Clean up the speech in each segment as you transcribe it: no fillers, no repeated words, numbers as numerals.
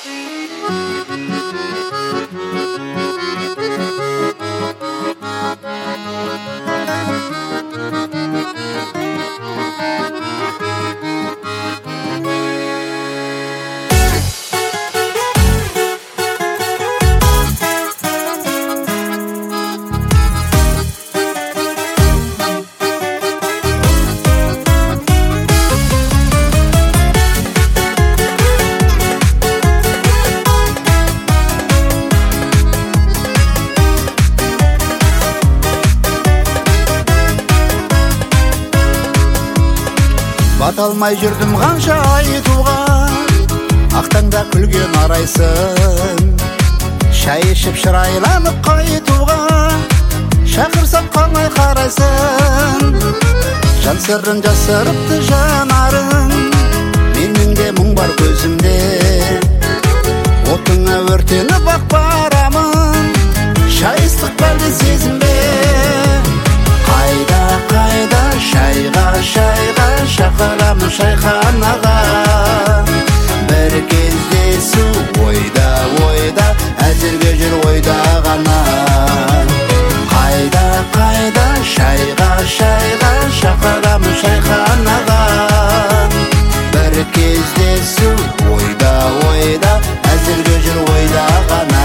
Бата алмай жүрдім қанша айтуға, ақтаңда күлген арайсың. Шай ішіп шырайланып қайтуға, шақырсам қалмай қарайсың. Жан сырын жасырыпты жанарың, менің де мұң бар көзімде. Отыңа өртеніп ақ барамын, шайыстық бәлде сезімбе. Қайда, қайда, шайға, шайға, шақырамын шайханаға. Бір кездесу ойда, ойда, әзірге жүр ойда ғана. Қайда, қайда, шайға, шайға, шақырамын шайханаға. Бір кездесу ойда, ойда, әзірге жүр ойда ғана.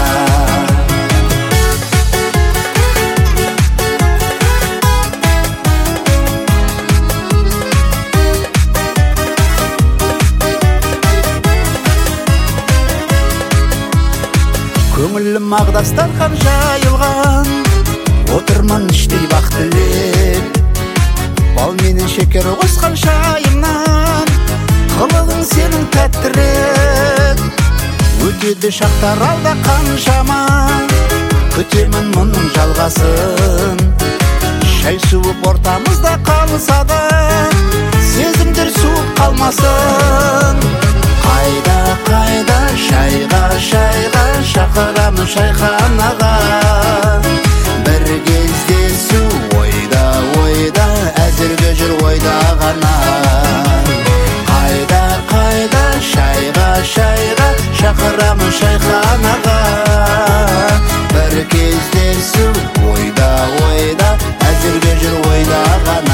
Көңілім ағдастархан жайылған, отырман іштей бақ тілеп. Бал менен шекер қосқан шайымнан, қылығың сенің тәттірек. Өтеді шақтар алда қаншама, күтемін мұның жалғасын. Шай суып ортамызда қалса да, сезімдер суып қалмасын. Қайда, қайда, шайға, шайға, шақырамын шайханаға. Бір кездесу ойда, ойда, әзірге жүр ойда ғана. Қайда, қайда, шайға, шайға, шақырамын шайханаға. Бір кездесу ойда, ойда, әзірге жүр ойда ғана.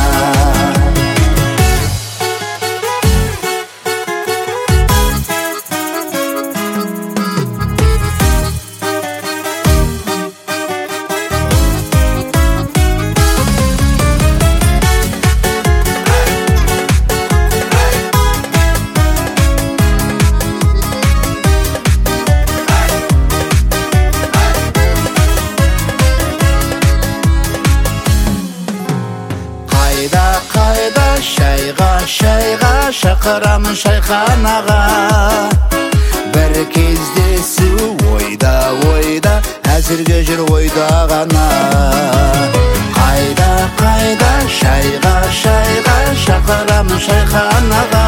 Шайға, шайға, шақырамын шайханаға. Бір кездесу ойда, ойда, әзірге жүр ойда ғана. Қайда, қайда, шайға, шайға, шақырамын шайханаға.